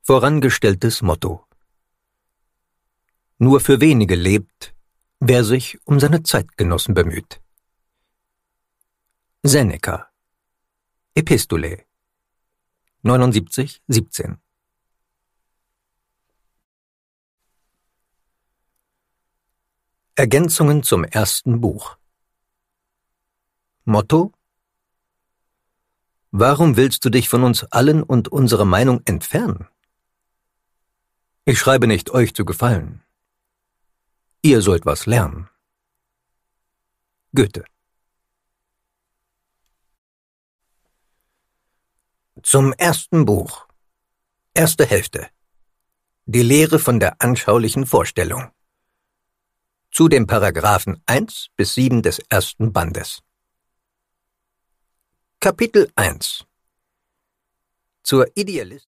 Vorangestelltes Motto: Nur für wenige lebt, wer sich um seine Zeitgenossen bemüht. Seneca, Epistulae 79,17. Ergänzungen zum ersten Buch. Motto: Warum willst du dich von uns allen und unserer Meinung entfernen? Ich schreibe nicht, euch zu gefallen. Ihr sollt was lernen. Goethe. Zum ersten Buch. Erste Hälfte. Die Lehre von der anschaulichen Vorstellung. Zu den Paragraphen 1 bis 7 des ersten Bandes. Kapitel 1. Zur Idealismus.